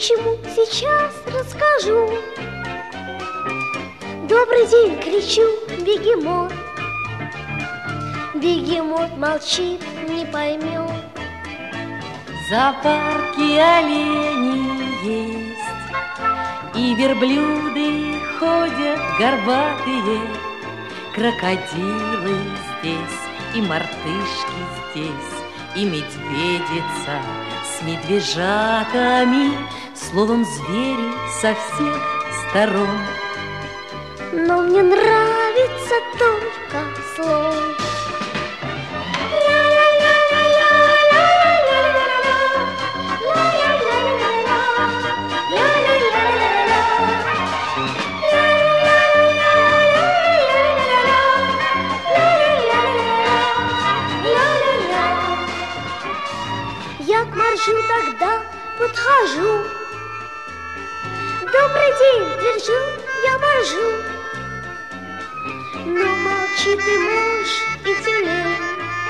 почему, сейчас расскажу. Добрый день, кричу, бегемот. Бегемот молчит, не поймет. В зоопарке олени есть, и верблюды ходят горбатые, крокодилы здесь, и мартышки здесь, и медведица с медвежатами, словом, звери со всех сторон. Но мне нравится только слон. Я к моржу тогда подхожу. Добрый день, держу я моржу. Но молчит и муж, и тюлень.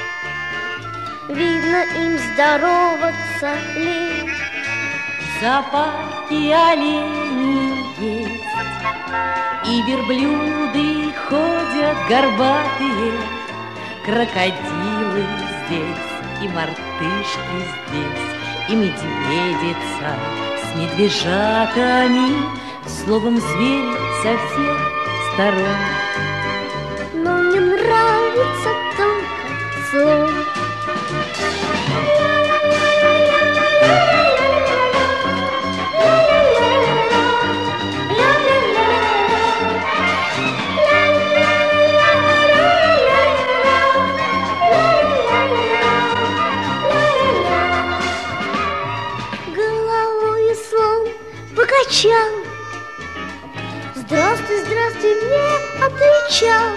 Видно, им здороваться лень. В зоопарке олени есть, и верблюды ходят горбатые, крокодилы здесь, и мартышки здесь, и медведица с медвежатами, словом, звери со всех сторон. Но мне нравится только слон. Головой слон покачал. Здравствуй, здравствуй, мне отвечал.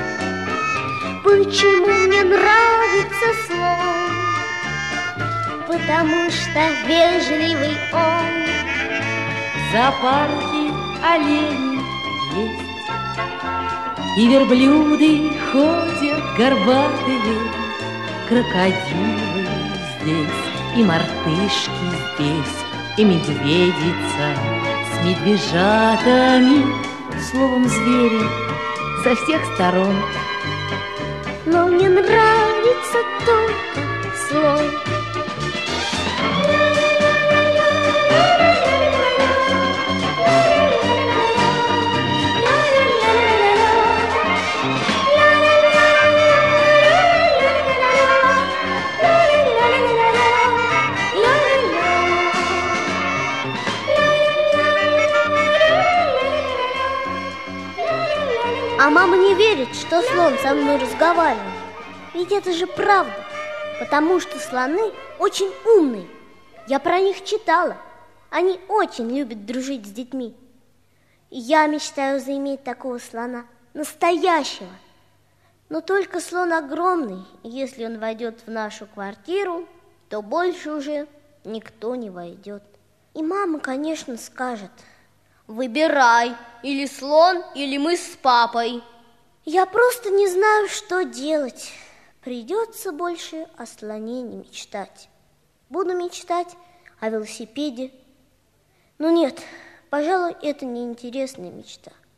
Почему мне нравится слон? Потому что вежливый он. В зоопарке олени есть, и верблюды ходят горбатые, крокодилы здесь, и мартышки здесь, и медведица с медвежатами, словом, звери со всех сторон. Но мне нравится только слон. А мама не верит, что слон со мной разговаривает. Ведь это же правда. Потому что слоны очень умные. Я про них читала. Они очень любят дружить с детьми. И я мечтаю заиметь такого слона, настоящего. Но только слон огромный. И если он войдет в нашу квартиру, то больше уже никто не войдет. И мама, конечно, скажет: выбирай, или слон, или мы с папой. Я просто не знаю, что делать. Придется больше о слоне не мечтать. Буду мечтать о велосипеде. Но нет, пожалуй, это неинтересная мечта.